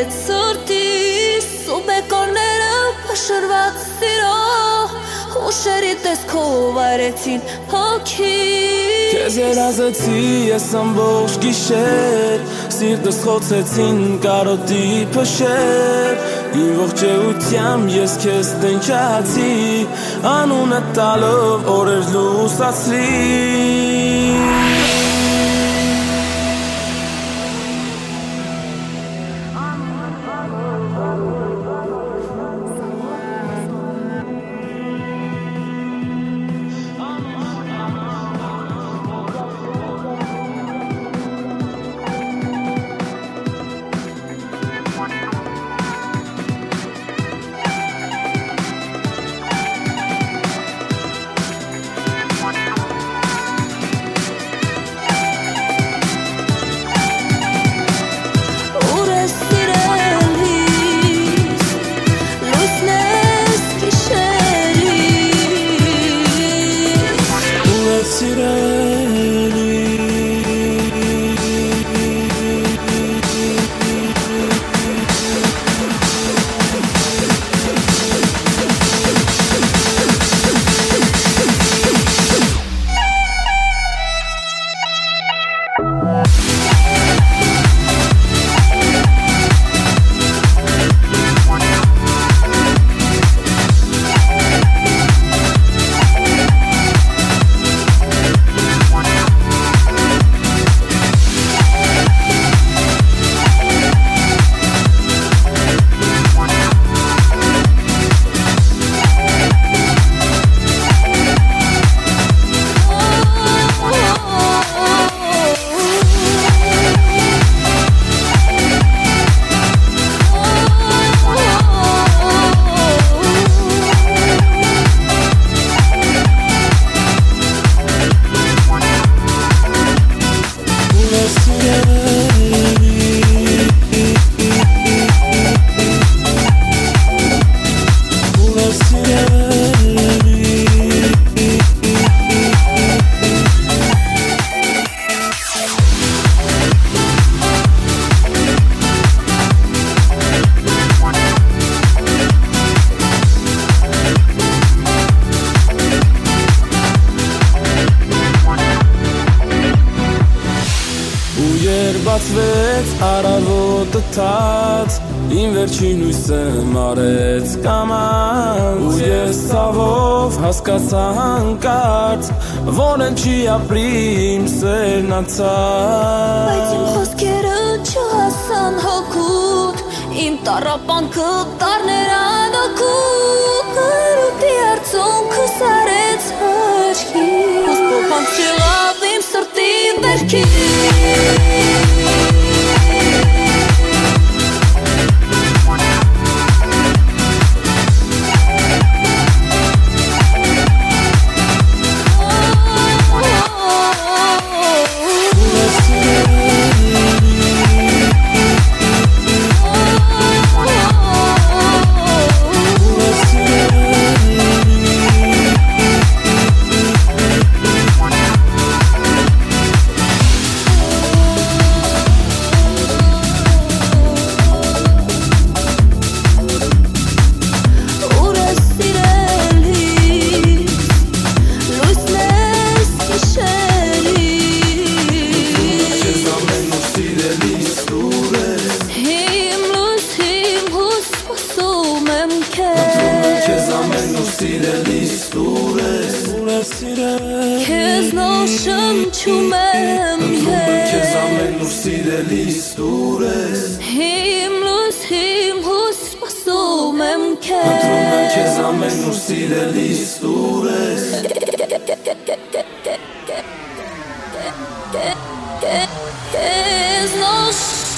հետ սրտիս ու բեկորները փշրված սիրո Ուշերի տեսքով այրեցին հոգի Քեզ երազեցի ես ամբողջ գիշեր Սիրտս խոցեցին կարոտի փշեր Իմ ողջեությամբ ես քեզ տնչացի Անունը տալով օրեր լուսացրի Բացվեց արավոտը թաց Իմ վերջին հույսը մարեց կամած Ու ես սավով հասկացա հանկարծ Որ են չի ապրի իմ սերն անցած Բայց իմ խոսքերը չհասան հոգուտ Իմ տառապանքը տարներ անօգուտ Կայրուտի արցունքը սարեց աչքի Ոսպոպանք չեղավ իմ սրտի վերքի Քեզ նշնչում եմ Քեզ ամեն ուր սիրելիս դուր ես Իմ լույս, իմ հույս սպասում եմ քեզ Քեզ ամեն ուր սիրելիս դուր ես Քեզ նշնչում